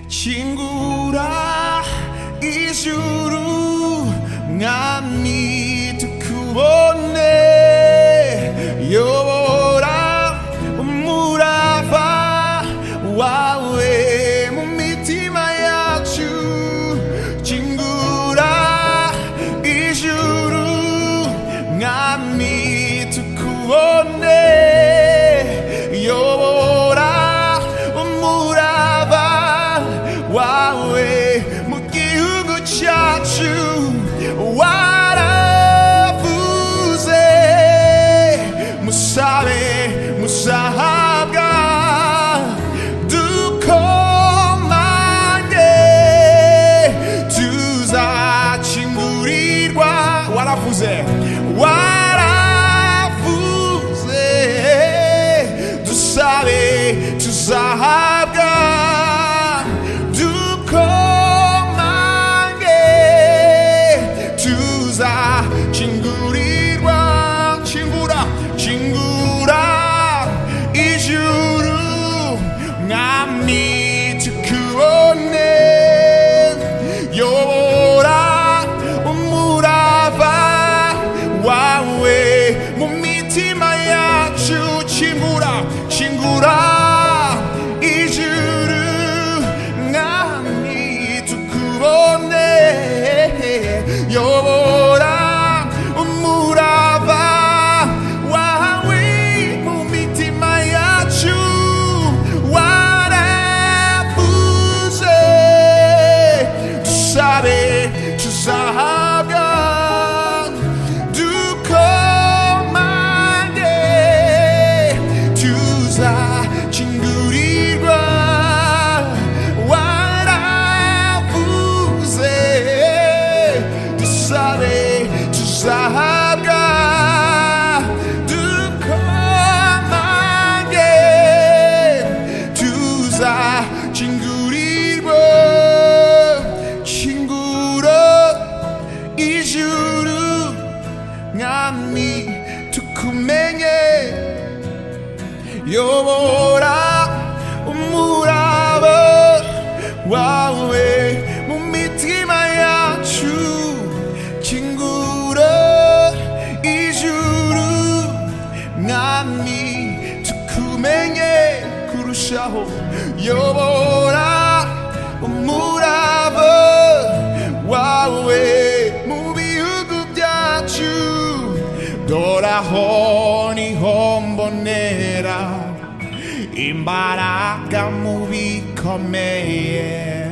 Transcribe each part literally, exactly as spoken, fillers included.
친구라 ijuru mwami tukubone yobora umurava wawe mu mitima yacu 친구라 ijuru mwami tukubone yobora umurava wawe mu gihugu cyacu waravuze musabe musahabwa dukomanye tuzakingurirwa waravuze waravuze dusabe tuzahabwa 친구리와 친구라 친구라 이주루 남미 특구원네 요라 무라바 와웨 몸미티마야 주 친구라 친구라 이주루 남미 특구원네 요라 사하가 두고만게 두사 친구리과 와라부세 두사베 두사하가 두고만게 두사 친구리과 이주루 남미 투쿠맹에 요보라 무라바 와웨 몸미티마야 주 친구라 이주루 남미 투쿠맹에 구루샤호 요보라 무라바 와웨 Dorahoni hombonera imbaraka mubi kome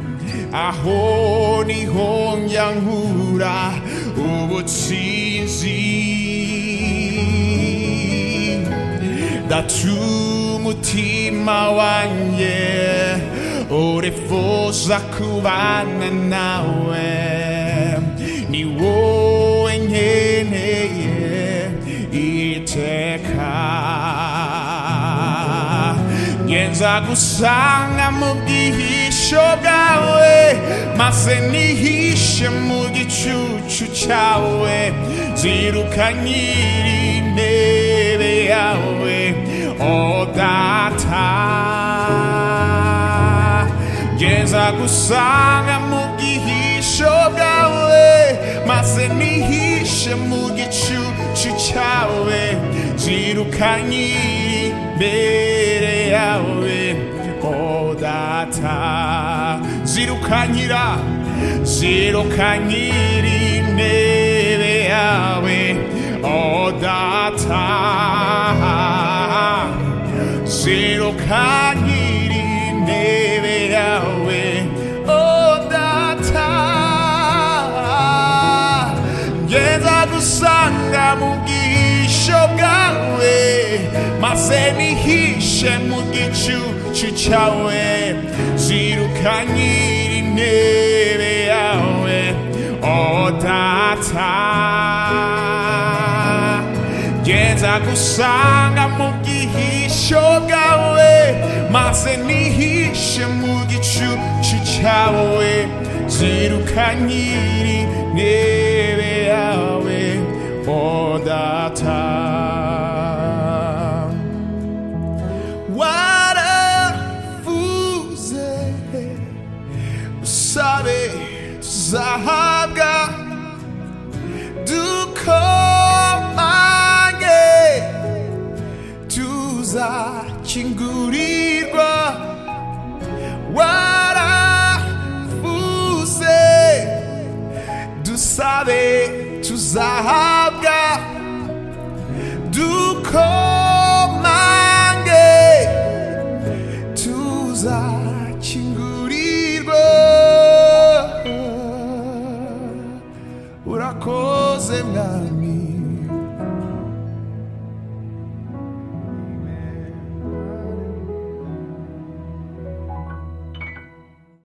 ahoni honyanhura ubutsinzi datu mutima wanje urefosa kubana nawe niwo enyene iteka ngenza gusanga mu bwihisho bwawe maze nihishe mu gicucu cyawe zirukanyira intebe yawe o data ngenza gusanga mu bwihisho bwawe maze nihishe mu gicucu cyawe zirukanyira imbere yawe o data zirukanyira zirukanyira intebe yawe o data zirukanyira intebe yawe o data ngeza gusanga mu bwisho bwawe maze nihishe mu gicucu cyawe zirukanyira intebe yawe o data ngeza gusanga mu bwihisho bwawe maze nihishe mu gicucu cyawe zirukanyira intebe yawe o data waravuze dukingurirwa waravuze dusabe tuzahabwa duko